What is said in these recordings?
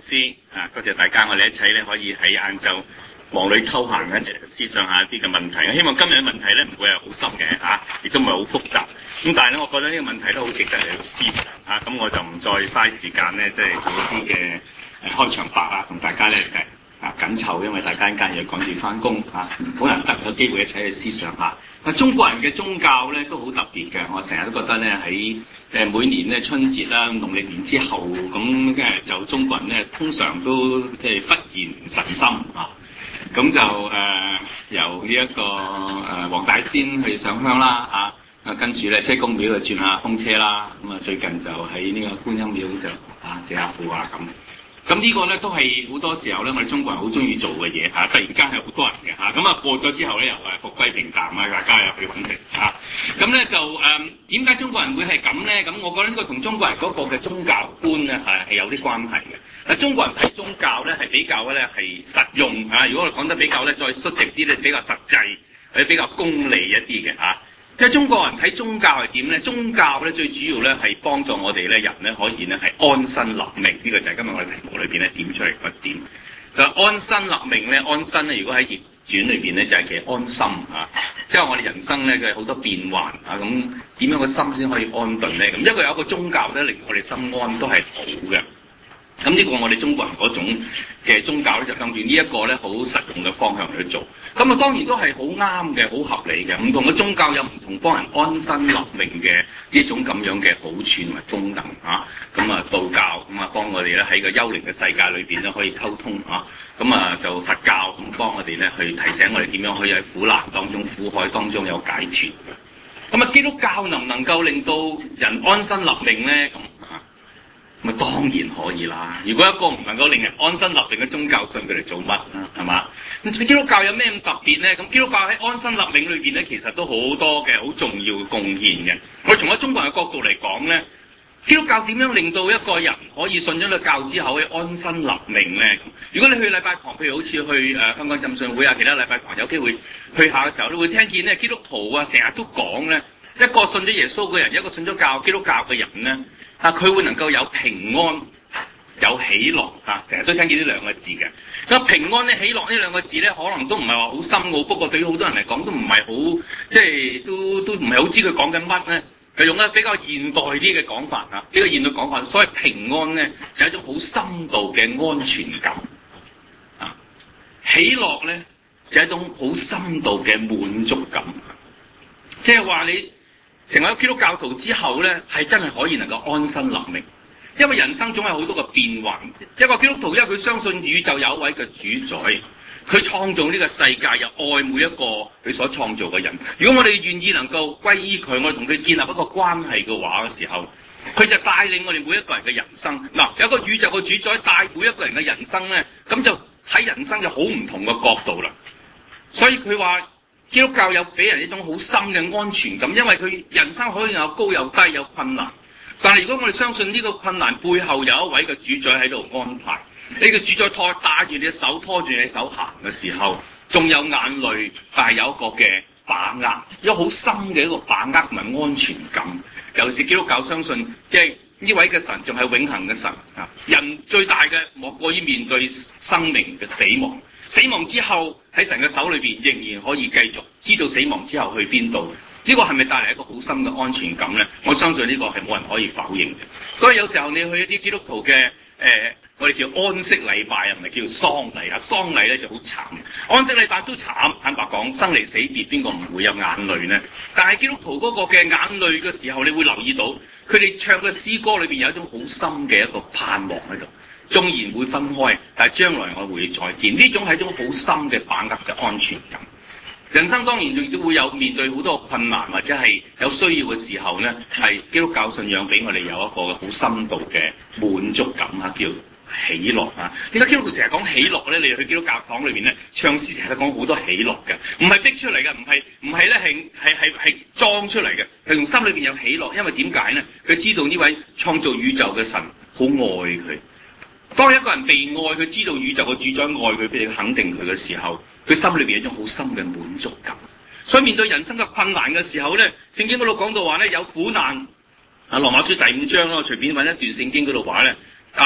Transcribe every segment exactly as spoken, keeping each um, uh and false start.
師啊，多謝大家，我哋一齊咧可以喺晏晝忙裏偷閒咧，就思想下一啲嘅問題。希望今日嘅問題咧唔會係好深嘅嚇，亦都唔係好複雜。咁但係咧，我覺得呢個問題都好值得嚟到思想嚇。咁我就唔再嘥時間咧，即係做一啲嘅誒開場白啊，同大家咧誒啊緊湊，因為大家一間要趕住翻工嚇，好難得有機會一齊去思想下。啊，中國人嘅宗教咧都好特別嘅，我成日都覺得咧喺誒每年咧春節啦、農曆年之後咁，即係就中國人咧通常都即係忽然神心啊，咁就誒、呃、由呢、這、一個誒、呃、黃大仙去上香啦啊，啊跟住咧車公廟就轉下風車啦，咁啊最近就喺呢個觀音廟就啊借下庫啊咁。咁呢個咧都係好多時候咧，我哋中國人好中意做嘅嘢嚇。突然間係好多人嘅嚇，咁啊過咗之後咧又誒復歸平淡啊，大家又去揾食嚇。咁咧就誒點解中國人會係咁咧？咁我覺得呢個同中國人嗰個嘅宗教觀咧係係有啲關係嘅。嗱，中國人睇宗教咧係比較咧係實用嚇。如果我哋講得比較咧再率直啲咧，比較實際或者比較功利一啲嘅嚇。即係中國人睇宗教係點咧？宗教咧最主要咧係幫助我哋咧人咧可以咧係安身立命，呢、這個就係今日我哋題目裏邊咧點出嚟個點。就係、安身立命咧，安身咧如果喺易傳裏邊咧就係、是、其實安心啊。即係我哋人生咧佢好多變幻啊，咁點樣個心先可以安頓咧？咁一個有一個宗教咧令我哋心安都係好嘅。咁呢個我哋中國人嗰種嘅宗教咧，就向住呢一個咧好實用嘅方向去做。咁啊當然都係好啱嘅，好合理嘅。唔同嘅宗教有唔同幫人安身立命嘅呢種咁樣嘅好處同埋功能嚇。咁啊道教咁啊幫我哋咧喺個幽靈嘅世界裏邊咧可以溝通嚇。咁啊就佛教咁幫我哋咧去提醒我哋點樣可以喺苦難當中、苦海當中有解脫。咁啊基督教能唔能夠令到人安身立命咧？咁咁啊當然可以啦！如果一個唔能夠令人安身立命嘅宗教，信佢哋做乜啊？係嘛？咁基督教有咩咁特別咧？咁基督教喺安身立命裏邊咧，其實都好多嘅好重要嘅貢獻嘅。我從咗中國人嘅角度嚟講咧，基督教點樣令到一個人可以信咗個教之後可以安身立命咧？如果你去禮拜堂，譬如好似去誒、呃、香港浸信會啊，其他禮拜堂有機會去下嘅時候，你會聽見咧基督徒啊成日都講咧，一個信咗耶穌嘅人，一個信咗教基督教嘅人咧。啊！佢會能夠有平安、有喜樂啊！成日都聽見呢兩個字嘅。咁平安咧、喜樂呢兩個字咧，可能都唔係話好深奧，不過對於好多人嚟講都唔係好，即係都都唔係好知佢講緊乜咧。佢用一個比較現代啲嘅講法啊，呢、這個現代講法，所謂平安咧就係、是、一種好深度嘅安全感啊。喜樂咧就係、是、一種好深度嘅滿足感，即係話你成為咗基督教徒之後咧，係真係可以能夠安身立命，因為人生總係好多個變幻。一個基督徒，因為佢相信宇宙有一位嘅主宰，佢創造呢個世界，又愛每一個佢所創造嘅人。如果我哋願意能夠歸依佢，我哋同佢建立一個關係嘅話嘅時候，佢就帶領我哋每一個人嘅人生。嗱，有一個宇宙嘅主宰帶每一個人嘅人生咧，咁就睇人生就好唔同嘅角度啦。所以佢話，基督教有俾人一種好深嘅安全感，因為佢人生可以有高有低，有困難。但係如果我哋相信呢個困難背後有一位嘅主宰喺度安排，呢個主宰拖帶住你嘅手，拖住你手行嘅時候，仲有眼淚，但係有一個嘅把握，有好深嘅一個把握同埋安全感。尤其是基督教相信，即係呢位嘅神仲係永恆嘅神啊！人最大嘅莫過於面對生命嘅死亡。死亡之後喺神嘅手裏邊仍然可以繼續知道死亡之後去邊度，呢個係咪帶嚟一個好深嘅安全感呢？我相信呢個係冇人可以否認嘅。所以有時候你去一啲基督徒嘅誒、呃，我哋叫安息禮拜啊，唔係叫喪禮啊，喪禮咧就好慘，安息禮拜都慘。坦白講，生離死別邊個唔會有眼淚呢？但係基督徒嗰個嘅眼淚嘅時候，你會留意到佢哋唱嘅詩歌裏邊有一種好深嘅一個盼望喺度。縱然會分開，但係將來我會再見。呢種係一種好深嘅把握嘅安全感。人生當然亦都會有面對好多困難，或者係有需要嘅時候呢，係基督教信仰俾我哋有一個好深度嘅滿足感啊，叫喜樂啊。點解基督徒成日講喜樂呢？你去基督教堂裏邊呢，唱詩成日都講好多喜樂嘅，唔係逼出嚟嘅，唔係唔係咧係係係係裝出嚟嘅，係從心裏邊有喜樂。因為點解呢？佢知道呢位創造宇宙嘅神好愛佢。當一個人被愛，佢知道宇宙嘅主宰愛佢，俾佢肯定佢嘅時候，佢心裏邊有一種好深嘅滿足感。所以面對人生嘅困難嘅時候咧，聖經嗰度講到話咧，有苦難啊，羅馬書第五章咯，隨便揾一段聖經嗰度話咧啊，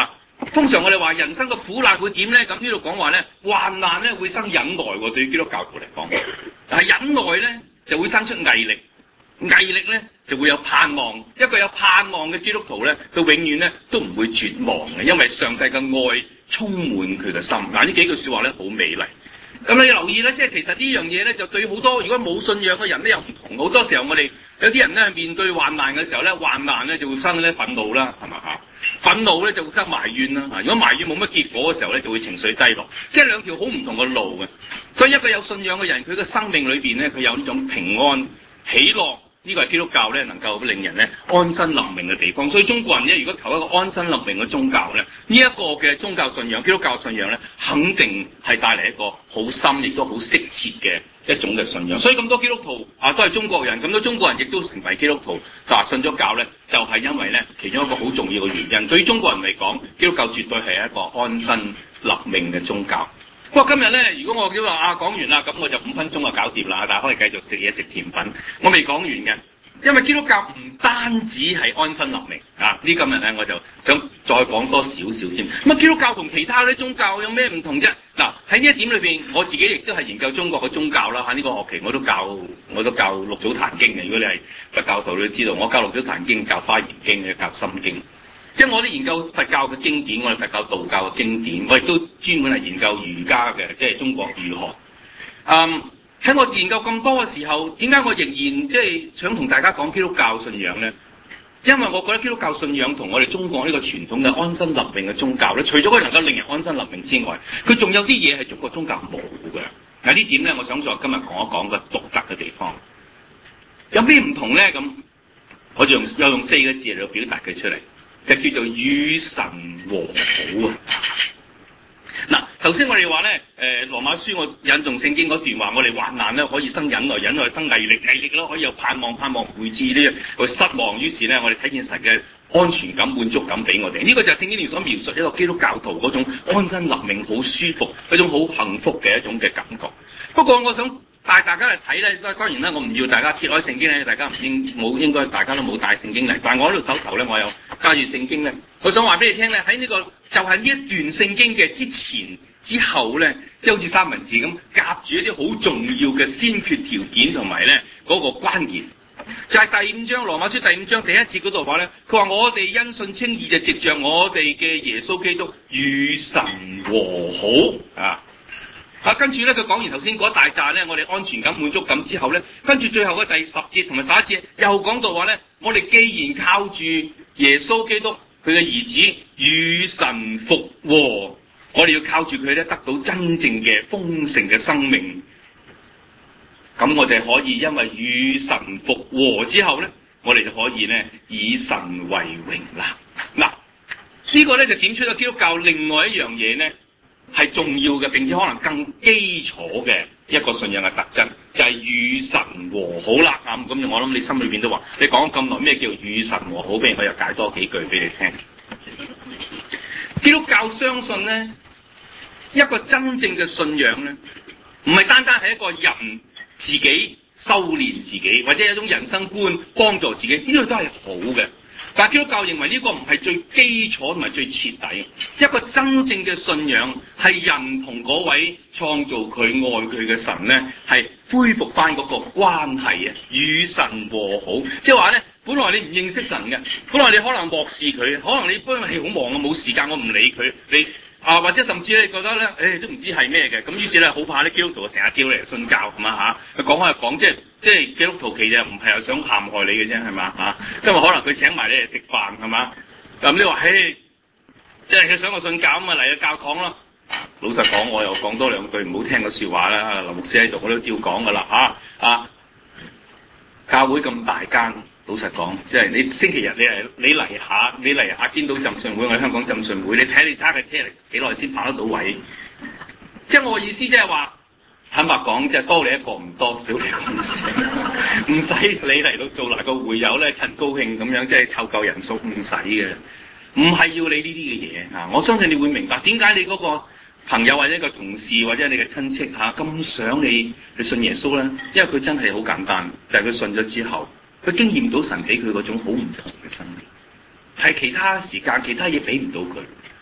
通常我哋話人生嘅苦難會點咧？咁呢度講話咧，患難咧會生忍耐喎。對於基督教徒嚟講，但係忍耐咧就會生出毅力，毅力咧就會有盼望。一個有盼望嘅基督徒咧，佢永遠咧都唔會絕望嘅，因為上帝嘅愛充滿佢嘅心。嗱，呢幾句説話咧好美麗。咁你要留意咧，即係其實呢樣嘢咧，就對好多如果冇信仰嘅人咧又唔同。好多時候我哋有啲人咧面對患難嘅時候咧，患難咧就會生咧憤怒啦，係咪啊？憤怒咧就會生埋怨啦。啊，如果埋怨冇乜結果嘅時候咧，就會情緒低落。即係兩條好唔同嘅路嘅。所以一個有信仰嘅人，佢嘅生命裏邊咧，佢有呢種平安喜樂。呢個係基督教咧能夠令人咧安身立命嘅地方。所以中國人咧，如果求一個安身立命嘅宗教咧，呢一個嘅宗教信仰，基督教信仰咧，肯定係帶嚟一個好深亦都好適切嘅一種嘅信仰。所以咁多基督徒啊都係中國人，咁多中國人亦都成為基督徒，嗱信咗教咧，就係因為咧其中一個好重要嘅原因。對於中國人嚟講，基督教絕對係一個安身立命嘅宗教。不過今日咧，如果我叫話啊講完啦，咁我就五分鐘就搞掂啦，大家可以繼續食嘢食甜品。我未講完嘅，因為基督教唔單止係安身立命啊，呢今日咧我就想再講多少少添。咁啊，基督教同其他啲宗教有咩唔同啫？嗱，喺呢一點裏邊，我自己亦都係研究中國嘅宗教啦。喺呢個學期我都教我都教六祖壇經嘅。如果你係佛教徒，你都知道我教六祖壇經、教花嚴經嘅、教心經。即係我哋研究佛教嘅經典，我哋佛教、道教嘅經典，我亦都專門係研究儒家嘅，即係中國儒學。嗯，喺我研究咁多嘅時候，點解我仍然即係想同大家講基督教信仰咧？因為我覺得基督教信仰同我哋中國呢個傳統嘅安身立命嘅宗教咧，除咗佢能夠令人安身立命之外，佢仲有啲嘢係中國宗教冇嘅。嗱，呢點咧，我想再今日講一講個獨特嘅地方。有咩唔同咧？咁我就用又用四個字嚟表達佢出嚟。就叫做與神和好啊！嗱，頭先我哋話咧，誒羅馬書我引用聖經嗰段話，我哋患難咧可以生忍耐，忍耐生毅力，毅力咧可以有盼望，盼望會至呢個失望。於是咧，我哋睇見神嘅安全感、滿足感俾我哋。呢、這個就係聖經裏所描述一個基督教徒嗰種安身立命、好舒服、一種好幸福嘅一種嘅感覺。不過我想帶大家嚟睇咧，當然啦，我唔要大家揭開聖經咧，大家唔應冇應該大家都冇帶聖經嚟。但係我喺度手頭咧，我有揸住聖經咧，我想話俾你聽咧，喺呢、這個就係、是、呢一段聖經嘅之前之後咧，即係好似三文治咁夾住一啲好重要嘅先決條件同埋咧嗰個關鍵，就係、是、第五章羅馬書第五章第一節嗰度話咧，佢話我哋因信稱義就藉着我哋嘅耶穌基督與神和好啊。啊，跟住咧，佢講完頭先嗰大紮咧，我哋安全感、滿足感之後咧，跟住最後嘅第十節同埋十一節又講到話咧，我哋既然靠住耶穌基督佢嘅兒子與神復和，我哋要靠住佢咧得到真正嘅豐盛嘅生命。咁我哋可以因為與神復和之後咧，我哋就可以咧以神為榮啦。嗱，呢個咧就點出咗基督教另外一樣嘢咧，係重要嘅，並且可能更基礎嘅一個信仰嘅特質，就係、是、與神和好啦。咁咁，我諗你心裏邊都話，你講咁耐咩叫與神和好？俾我又解多幾句俾你聽。基督教相信咧，一個真正嘅信仰咧，唔係單單係一個人自己修煉自己，或者一種人生觀幫助自己，呢個都係好嘅。但基督教認為呢個唔係最基礎同埋最徹底，一個真正嘅信仰係人同嗰位創造佢愛佢嘅神咧，係恢復翻嗰個關係啊，與神和好。即係話咧，本來你唔認識神嘅，本來你可能漠視佢，可能你本來係好忙啊，冇時間我唔理佢，你啊或者甚至你覺得咧，誒、哎、都唔知係咩嘅，咁於是咧好怕啲基督徒成日叫你嚟信教咁啊嚇，佢講開又講，即係即係基督徒其實唔係又想陷害你嘅啫，係嘛嚇？因為可能佢請埋你嚟食飯係嘛？咁你話誒，即係佢想我信教咁啊嚟個教堂咯。老實講，我又講多兩句唔好聽嘅説話啦。林牧師喺度，我都照講噶啦嚇啊！教會咁大間。老實講，即係你星期日你嚟你嚟下，你嚟下堅道浸信會，我哋香港浸信會，你睇你揸架車嚟幾耐先泊得到位？即係我嘅意思，即係話坦白講，即係多你一個唔多，少你一個唔少，唔使你嚟到做嚟個會友咧，趁高興咁樣，即係湊夠人數唔使嘅，唔係要你呢啲嘅嘢嚇。我相信你會明白點解你嗰個朋友或者一個同事或者你嘅親戚嚇咁想你去信耶穌咧，因為佢真係好簡單，就係佢信咗之後。佢經驗到神俾佢嗰種好唔同嘅生命，係其他時間其他嘢俾唔到佢。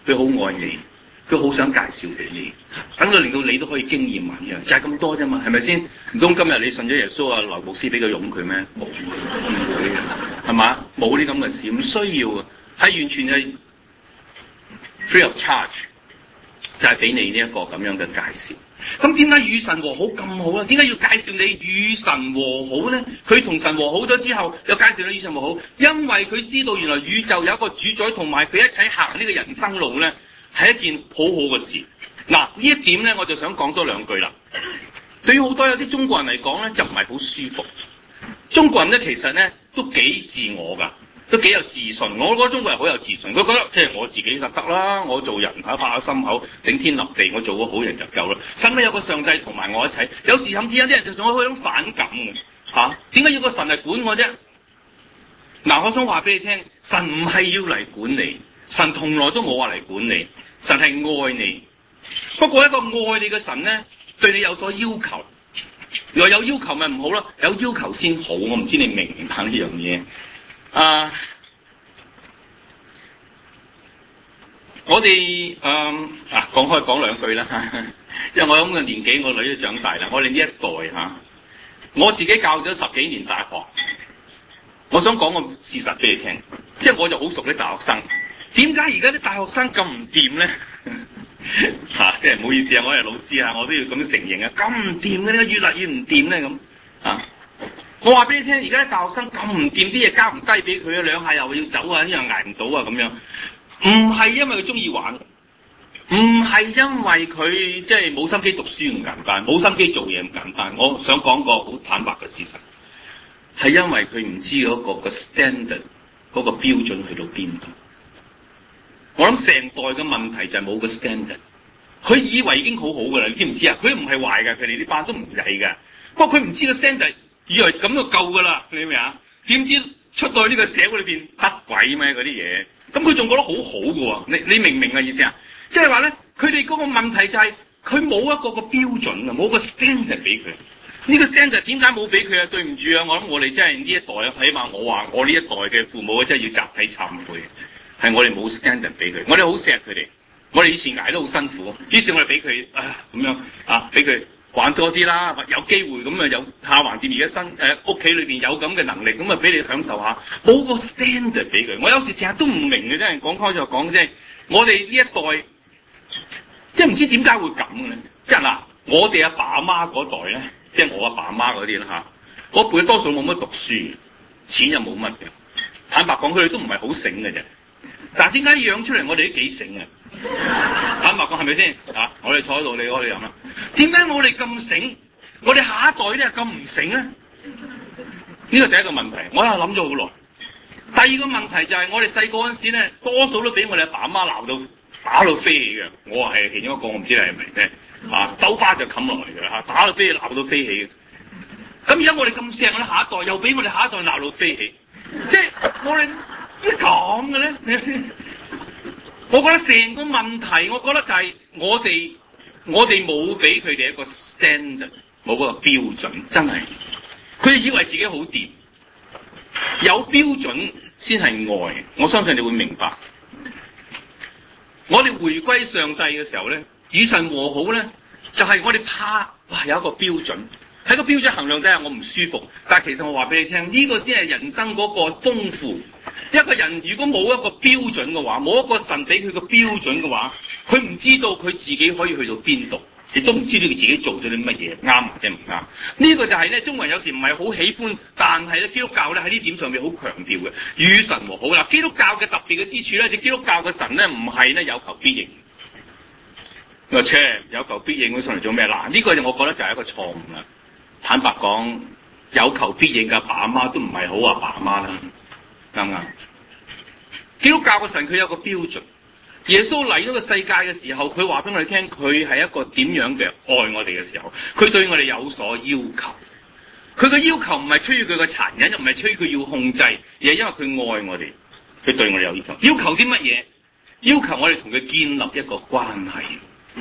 佢好愛你，佢好想介紹俾你，等到令到你都可以經驗埋嘅，就係、是、咁多啫嘛，係咪先？唔通今日你信咗耶穌啊，劉牧師俾佢擁佢咩？冇，唔會嘅，係嘛？冇啲咁嘅事，唔需要啊，係完全係 free of charge， 就係俾你呢一個咁樣嘅介紹。咁點解與神和好咁好咧？點解要介紹你與神和好咧？佢同神和好咗之後，又介紹你與神和好，因為佢知道原來宇宙有一個主宰，同埋佢一齊行呢個人生路咧，係一件好好嘅事。嗱，呢一點咧，我就想講多兩句啦。對於好多有啲中國人嚟講咧，就唔係好舒服。中國人咧，其實咧都幾自我㗎。都幾有自信，我覺得中國人好有自信，佢覺得即係我自己就得啦，我做人嚇拍下心口，頂天立地，我做個好人就夠啦。使乜有個上帝同埋我一齊？有時甚至有啲人就仲有嗰種反感嘅嚇，點解要個神嚟管我啫？嗱，我想話俾你聽，神唔係要嚟管你，神從來都冇話嚟管你，神係愛你。不過一個愛你嘅神咧，對你有所要求，如果有要求咪唔好咯，有要求先好。我唔知你明唔明白呢樣嘢？啊！我哋誒啊講開講兩句啦，因為我咁嘅年紀，我女都長大啦。我哋呢一代嚇、啊，我自己教咗十幾年大學，我想講個事實俾你聽，即係我就好熟啲大學生。點解而家啲大學生咁唔掂咧？嚇、啊！即係唔好意思啊，我係老師啊，我都要咁樣承認啊，咁唔掂嘅咧，越嚟越唔掂咧咁啊！我話俾你聽，而家啲大學生咁唔掂，啲嘢交唔低俾佢啊，兩下又要走啊，呢樣捱唔到啊，咁樣唔係因為佢中意玩，唔係因為佢即係冇心機讀書咁簡單，冇心機做嘢咁簡單。我想講個好坦白嘅事實，係因為佢唔知嗰個個 standard 嗰個標準去到邊度。我諗成代嘅問題就係冇個 standard， 佢以為已經好好噶啦，你知唔知啊？佢唔係壞㗎，佢哋啲班都唔曳㗎，不過佢唔知個 standard。以為咁就夠噶啦，你明唔明啊？點知出到去呢個社會裏邊得鬼咩嗰啲嘢？咁佢仲覺得好好嘅喎，你你明唔明啊意思啊？即係話咧，佢哋嗰個問題就係佢冇一個個標準啊，冇個 standard 俾佢。呢個 standard 點解冇俾佢啊？對唔住啊，我諗我哋真係呢一代啊，起碼我話我呢一代嘅父母真係要集體懺悔，係我哋冇 standard 俾佢，我哋好錫佢哋，我哋以前捱得好辛苦，於是我哋俾佢啊咁樣啊俾佢。玩多啲啦，有機會咁啊有下橫掂而家新誒屋企裏邊有咁嘅能力，咁啊俾你享受下，冇個 standard 俾佢。我有時成日都唔明嘅，真係講開就講啫。我哋呢一代即係唔知點解會咁嘅咧。即係嗱，我哋阿爸阿媽嗰代咧，即係我阿爸阿媽嗰啲啦嚇，嗰輩多數冇乜讀書，錢又冇乜嘅。坦白講，佢哋都唔係好醒嘅啫。但係點解養出嚟我哋都幾醒啊？坦白講係咪先？啊，我哋坐喺度，你我哋飲啦。點解我哋咁醒？我哋下一代咧咁唔醒咧？呢個第一個問題，我又諗咗好耐。第二個問題就係、是、我哋細個嗰陣時咧，多數都俾我哋阿爸阿媽鬧到打到飛起嘅。我係其中一個，我唔知你係咪咧？啊，兜巴就冚落嚟嘅嚇，打到飛起，鬧到飛起嘅。咁而家我哋咁錫我哋下一代，又俾我哋下一代鬧到飛起，即係我哋點講嘅咧？我覺得成個問題，我覺得就係我哋我哋冇俾佢哋一個 standard， 冇嗰個標準，真係佢哋以為自己好掂，有標準先係愛。我相信你會明白。我哋回歸上帝嘅時候咧，與神和好咧，就係、是、我哋怕哇有一個標準，喺個標準衡量底下我唔舒服，但係其實我話俾你聽，呢、這個先係人生嗰個豐富。一個人如果冇一個標準嘅話，冇一個神俾佢個標準嘅話，佢唔知道佢自己可以去到邊度，亦都唔知道佢自己做咗啲乜嘢啱或者唔啱。呢、這個就係咧，中國人有時唔係好喜歡，但係咧基督教咧喺呢點上面好強調嘅，與神和好啦。基督教嘅特別嘅之處咧，就基督教嘅神咧唔係咧有求必應。我切有求必應，佢上嚟做咩？嗱，呢個就我覺得就係一個錯誤啦。坦白講，有求必應嘅阿爸阿媽都唔係好阿爸阿媽啦。啱唔啱？基督教嘅神佢有個標準，耶穌嚟到個世界嘅時候，佢話俾我哋聽，佢係一個點樣嘅愛我哋嘅時候，佢對我哋有所要求。佢嘅要求唔係出於佢嘅殘忍，又唔係出於佢要控制，而係因為佢愛我哋，佢對我哋有要求。要求啲乜嘢？要求我哋同佢建立一個關係。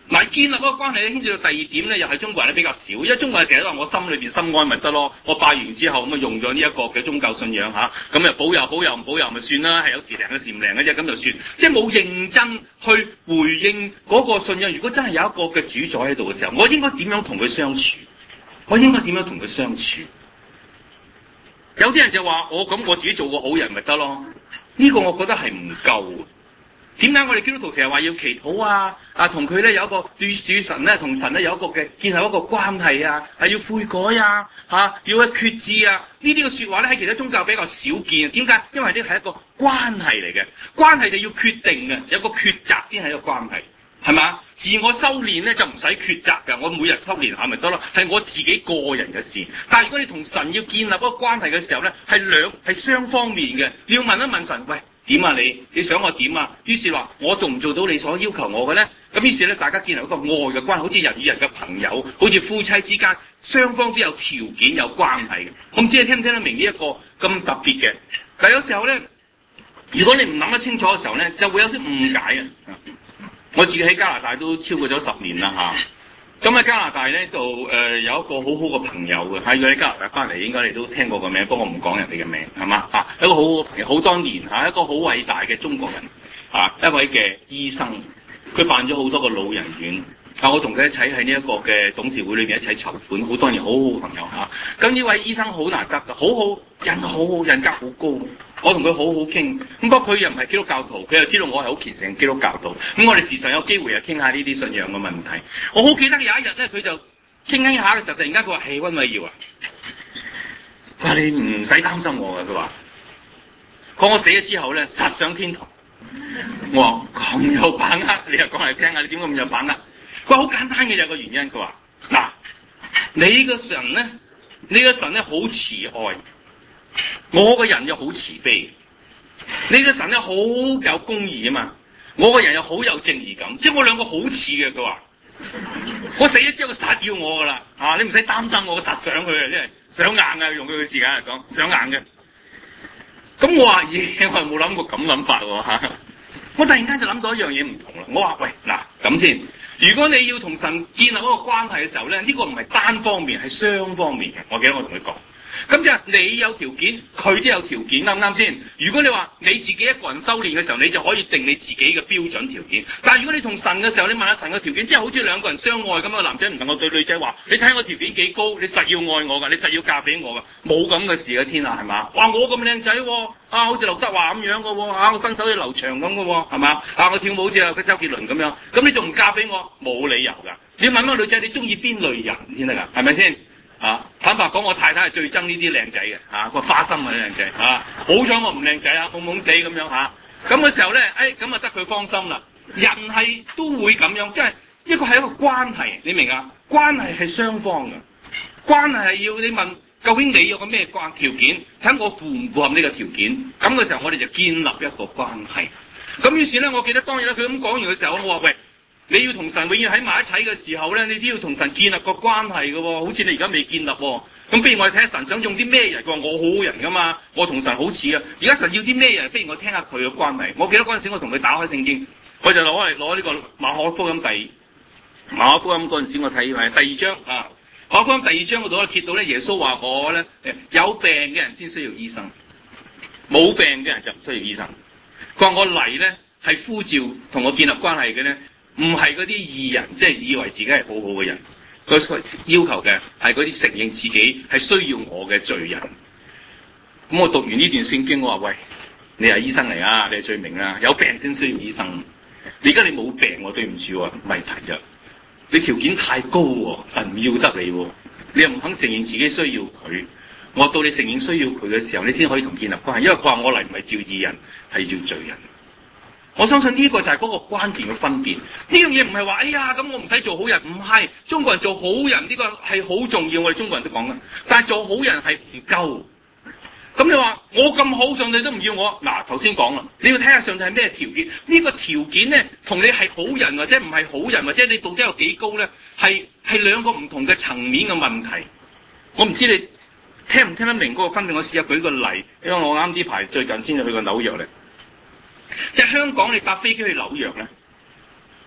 嗱，建立嗰個關係咧，牽涉到第二點咧，又係中國人咧比較少，因為中國人成日都話我心裏邊心安咪得咯，我拜完之後咁啊用咗呢一個嘅宗教信仰嚇，咁啊保佑保佑唔保佑咪算啦，係有時靈有時唔靈嘅啫，咁就算，即係冇認真去回應嗰個信仰。如果真係有一個嘅主宰喺度嘅時候，我應該點樣同佢相處？我應該點樣同佢相處？有啲人就話我咁我自己做個好人咪得咯，呢個我覺得係唔夠。點解我哋基督徒成日話要祈禱啊？啊，同佢咧有一個對主神咧，同神咧有一個嘅建立一個關係啊，係要悔改啊，嚇、啊、要去決志啊。呢啲嘅説話咧喺其他宗教比較少見。點解？因為呢係一個關係嚟嘅，關係就要決定嘅，有個抉擇先係一個關係，係嘛？自我修練咧就唔使抉擇㗎，我每日修練下咪得咯，係我自己個人嘅事。但係如果你同神要建立嗰個關係嘅時候咧，係兩係雙方面嘅，你要問一問神，喂。點啊你？你想我點啊？於是話我做唔做到你所要求我嘅咧？咁於是咧，大家建立一個愛嘅關係，好似人與人嘅朋友，好似夫妻之間，雙方都有條件有關係嘅。我唔知你聽唔聽得明呢一個咁特別嘅？但係有時候咧，如果你唔諗得清楚嘅時候咧，就會有啲誤解啊！我自己喺加拿大都超過咗十年啦嚇。咁喺加拿大咧就誒、呃、有一個好好嘅朋友嘅，喺佢喺加拿大翻嚟，應該你都聽過個名，不過我唔講人哋嘅名，係嘛啊？一個好好嘅朋友，好多年嚇，一個好偉大嘅中國人啊，一位嘅醫生，佢辦咗好多個老人院。啊，我同佢一齊喺呢一個嘅董事會裏邊一齊籌款，好多年，好好嘅朋友嚇。咁、啊、呢位醫生好難得㗎，好好人好好，人格好高。我同佢好好傾，咁不過佢又唔係基督教徒，佢又知道我係好虔誠基督教徒。咁我哋時常有機會又傾下呢啲信仰嘅問題。我好記得有一日咧，佢就傾緊下嘅時候，突然間佢話：hey，溫偉耀啊，佢話你唔使擔心我㗎，佢話講我死咗之後咧，實上天堂。我話咁有把握，你又講嚟聽下，你點解咁有把握？佢話好簡單嘅有個原因，佢話嗱，你個神咧，你個神咧好慈愛。我個人又好慈悲，你個神咧好有公義啊嘛，我個人又好有正義感，即係我兩個好似嘅。佢話我死咗之後，佢實要我噶啦，啊你唔使擔心我，我實想佢啊，即係想硬啊，用佢嘅時間嚟講，想硬嘅。咁我話咦，我係冇諗過咁諗法喎嚇。我突然間就諗到一樣嘢唔同啦。我話喂嗱咁先，如果你要同神建立嗰個關係嘅時候咧，呢個唔係單方面，係雙方面嘅。我記得我同佢講。咁就係你有條件，佢都有條件，啱唔啱先？如果你話你自己一個人修練嘅時候，你就可以定你自己嘅標準條件。但係如果你同神嘅時候，你問下神嘅條件，即係好似兩個人相愛咁樣，男仔唔能夠對女仔話：你睇我條件幾高，你實要愛我㗎，你實要嫁俾我㗎，冇咁嘅事嘅天啊，係嘛？哇！我咁靚仔喎，啊好似劉德華咁樣嘅喎，啊我身手好似劉翔咁嘅喎，係嘛？啊我跳舞好似啊個周杰倫咁樣，咁你仲唔嫁俾我？冇理由㗎。你問問女仔，你中意邊類人先得㗎？係咪先？啊！坦白講，我太太係最憎呢啲靚仔嘅，嚇個花心嘅靚仔，嚇好彩我唔靚仔啊，懵懵地咁樣嚇。咁嘅時候咧，誒咁啊得佢芳心啦。人係都會咁樣，即係一個係一個關係，你明啊？關係係雙方嘅，關係係要你問究竟你有個咩關條件，睇我符唔符合呢個條件。咁嘅時候，我哋就建立一個關係。咁於是咧，我記得當日咧，佢咁講完嘅時候，我話喂。你要同神永遠喺埋一齊嘅時候咧，你都要同神建立個關係嘅喎，好似你而家未建立喎。咁不如我哋睇下神想用啲咩人？佢話我好好人噶嘛，我同神好似啊。而家神要啲咩人？不如我聽下佢嘅關係。我記得嗰陣時我同佢打開聖經，我就攞嚟攞呢個馬可福音第馬可福音嗰陣時我睇係第二章啊。馬可福音第二章嗰度咧揭到咧耶穌話我咧有病嘅人先需要醫生，冇病嘅人就唔需要醫生。佢話我嚟咧係呼召同我建立關係嘅咧。唔係嗰啲義人，即係以為自己係好好嘅人，佢要求嘅係嗰啲承認自己係需要我嘅罪人。咁我讀完呢段聖經，我話喂，你係醫生嚟啊，你係最明啦，有病先需要醫生。而家你冇病，我對唔住喎，問題啫。你條件太高喎，神唔要得你喎，你又唔肯承認自己需要佢。我到你承認需要佢嘅時候，你先可以同建立關係，因為佢話我嚟唔係召義人，係召罪人。我相信呢個就係嗰個關鍵嘅分別。呢樣嘢唔係話，哎呀咁我唔使做好人，唔係中國人做好人呢個係好重要，我哋中國人都講嘅。但係做好人係唔夠。咁你話我咁好，上帝都唔要我？嗱，頭先講啦，你要睇下上帝係咩條件。呢個條件咧，同你係好人或者唔係好人，或者你到底有幾高咧，係係兩個唔同嘅層面嘅問題。我唔知你聽唔聽得明嗰個分別。我試下舉個例，因為我啱呢排最近先至去過紐約咧。即係香港，你搭飛機去紐約咧，搭嗰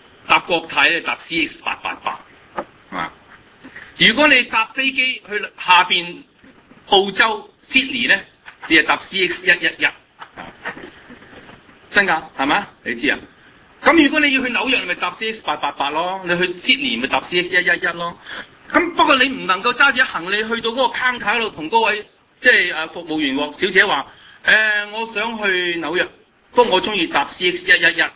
國泰咧搭 C X 八八八，啊！如果你搭飛機去下邊澳洲 Sydney 咧，你就搭 C X 一一一，真㗎，係咪？你知啊？咁如果你要去紐約，你咪搭 C X 八八八咯；你去 Sydney 咪搭 C X 一一一咯。咁不過你唔能夠揸住行李去到嗰個 counter 度同嗰位即係誒服務員喎小姐話：誒、呃，我想去紐約，不過我中意搭 C X 一一一。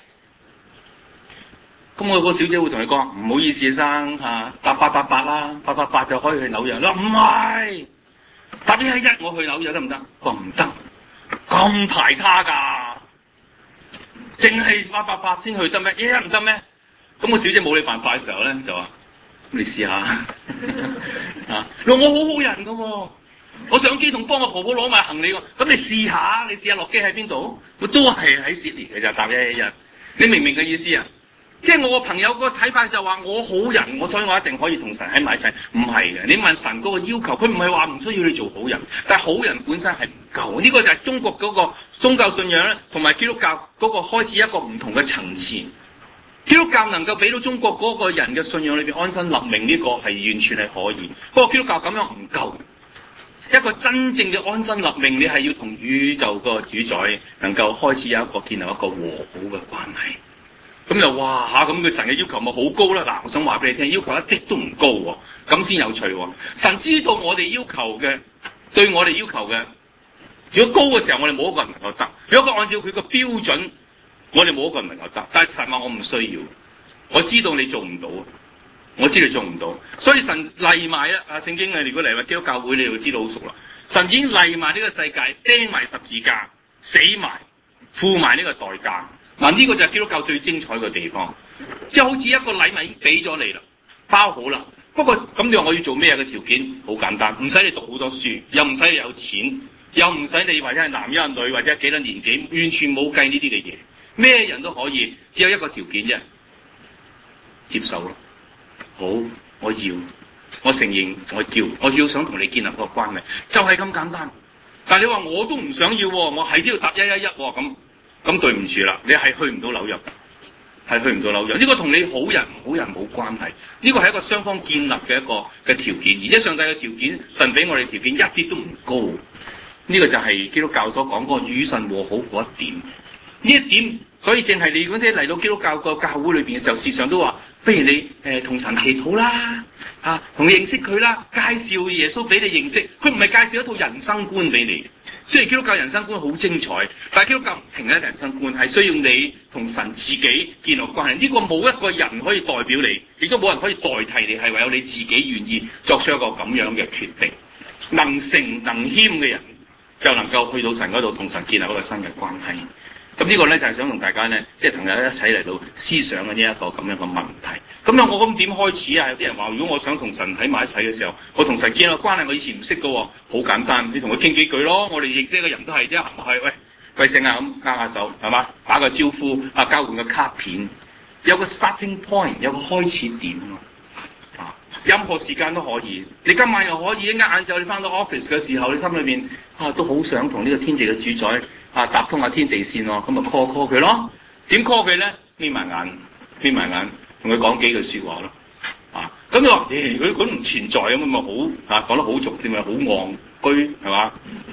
咁我個小姐會同你講：唔好意思，生嚇，搭八八八啦，八八八就可以去紐約。你話唔係，搭一一一我去紐約得唔得？我話唔得，咁排他㗎，淨係八八八先去得咩？一一唔得咩？咁個小姐冇你辦法嘅時候咧，就話：你試下啊！我好好人㗎喎，我上機同幫我婆婆攞埋行李喎。咁你試下，你試下落機喺邊度？我都係喺悉尼嘅就搭一一一。你明唔明嘅意思啊？即係我個朋友個睇法就話我好人，我所以我一定可以同神喺埋一齊。唔係嘅，你問神嗰個要求，佢唔係話唔需要你做好人，但係好人本身係唔夠。呢個就係中國嗰個宗教信仰咧，同埋基督教嗰個開始一個唔同嘅層次。基督教能夠俾到中國嗰個人嘅信仰裏邊安身立命，呢個係完全係可以。不過基督教咁樣唔夠，一個真正嘅安身立命，你係要同宇宙個主宰能夠開始有一個建立一個和好嘅關係。咁就哇嚇，咁佢神嘅要求咪好高啦！嗱，我想話俾你聽，要求一啲都唔高喎，咁先有趣喎。神知道我哋要求嘅，對我哋要求嘅，如果高嘅時候，我哋冇一個人能夠得；如果佢按照佢個標準，我哋冇一個人能夠得。但係神話我唔需要，我知道你做唔到，我知道你做唔到，所以神例埋啦。啊，聖經啊，如果嚟話基督教會，你就知道好熟啦。神已經例埋呢個世界，釘埋十字架，死埋，付埋呢個代價。嗱，呢個就係基督教最精彩嘅地方，即係好似一個禮物已經俾咗你啦，包好啦。不過咁你話我要做咩嘅條件？好簡單，唔使你讀好多書，又唔使你有錢，又唔使你或者係男一女或者幾多年紀，完全冇計呢啲嘅嘢，咩人都可以，只有一個條件啫，接受咯。好，我要，我承認，我要，我要想同你建立個關係，就係咁簡單。但係你話我都唔想要，我喺呢度搭一一一咁。咁對唔住啦，你係去唔到紐約，係去唔到紐約。呢個同你好人唔好人冇關係，呢個係一個雙方建立嘅一個嘅條件，而且上帝嘅條件，神俾我哋條件一啲都唔高。呢個就係基督教所講嗰個與神和好嗰一點。呢一點，所以淨係你嗰啲嚟到基督教個教會裏邊嘅時候，時常都話，不如你誒同、呃、神祈禱啦，啊，同認識佢啦，介紹耶穌俾你認識。佢唔係介紹一套人生觀俾你。雖然基督教人生觀好精彩，但係基督教唔停喺人生觀，係需要你同神自己建立關係。呢、這個冇一個人可以代表你，亦都冇人可以代替你，係唯有你自己願意作出一個咁樣嘅決定。能誠能謙嘅人就能夠去到神嗰度同神建立一個新嘅關係。咁呢個咧就係、是、想同大家咧，即係同大家一齊嚟到思想嘅呢一個咁樣嘅問題。咁樣我咁點開始啊？有啲人話，如果我想同神喺埋一齊嘅時候，我同神建立關係，我以前唔識嘅喎，好簡單，你同佢傾幾句咯。我哋認識嘅人都係啫，行埋去，喂，貴姓啊？咁握下手，係嘛？打個招呼，啊，交換個卡片，有個 starting point，有個開始點啊。任何時間都可以，你今晚又可以，一晏晝你翻到 office 嘅時候，你心裏邊啊都好想同呢個天地嘅主宰啊搭通下天地線喎，咁咪 call call 佢咯。點 call 佢咧？眯埋眼，眯埋眼，同佢講幾句説話咯。啊，咁你話，誒，佢佢唔存在咁，咪好啊講得好俗啲咪好戇居係嘛？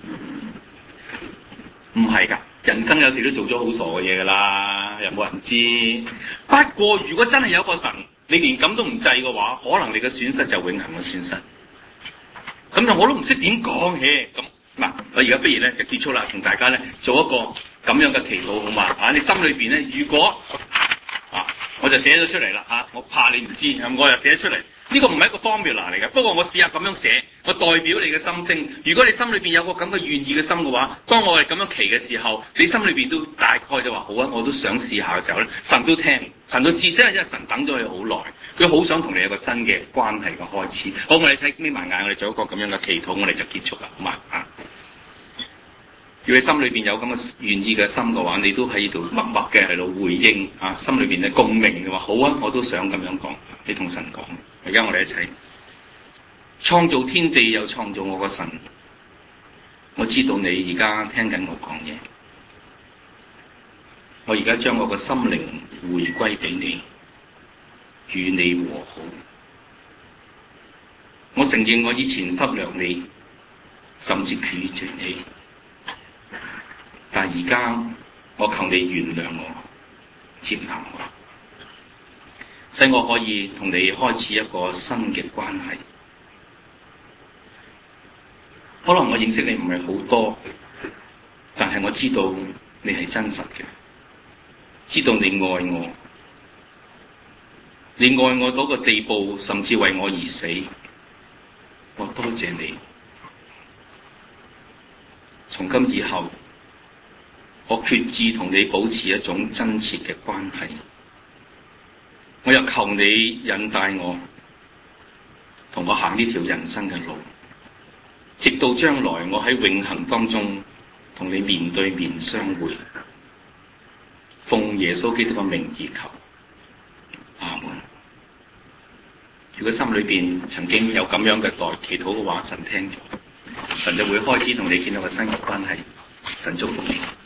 唔係㗎，人生有時都做咗好傻嘅嘢㗎啦，又冇人知。不過如果真係有一個神，你連咁都唔制嘅話，可能你嘅損失就永恆嘅損失。咁就我都唔識點講嘅。咁嗱，我而家不如咧就結束啦，同大家咧做一個咁樣嘅祈禱好嘛？啊，你心裏邊咧，如果啊，我就寫咗出嚟啦嚇，我怕你唔知，我又寫咗出嚟。呢個唔係一個 formula 嚟嘅，不過我試下咁樣寫，我代表你嘅心聲。如果你心裏邊有個咁嘅願意嘅心嘅話，當我哋咁樣祈嘅時候，你心裏邊都大概就話好啊，我都想試下嘅時候咧，神都聽，神都知，因為神等咗你好耐，佢好想同你有個新嘅關係嘅開始。好，我哋睇眯埋眼，我哋做一個咁樣嘅祈禱，我哋就結束啦，好嘛啊？如果你心裏邊有咁嘅願意嘅心嘅話，你都喺度默默嘅喺度回應啊，心裏邊嘅共鳴嘅話，好啊，我都想咁樣講，你同神講。而家我哋一齊創造天地又創造我個神，我知道你而家聽緊我講嘢，我而家將我個心靈回歸俾你， 與你和好。我承認我以前忽略你，甚至拒絕你，但而家我求你原諒我，接納我，使我可以同你開始一個新嘅關係。可能我認識你唔係好多，但係我知道你係真實嘅，知道你愛我，你愛我到個地步，甚至為我而死。我多謝你。從今以後，我決志同你保持一種真切嘅關係。我又求你引帶我，同我行呢條人生嘅路，直到將來我喺永恆當中同你面對面相會。奉耶穌基督嘅名而求，阿門。如果心裏邊曾經有咁樣嘅代祈禱嘅話，神聽咗，神就會開始同你建立個新嘅關係。神祝福你。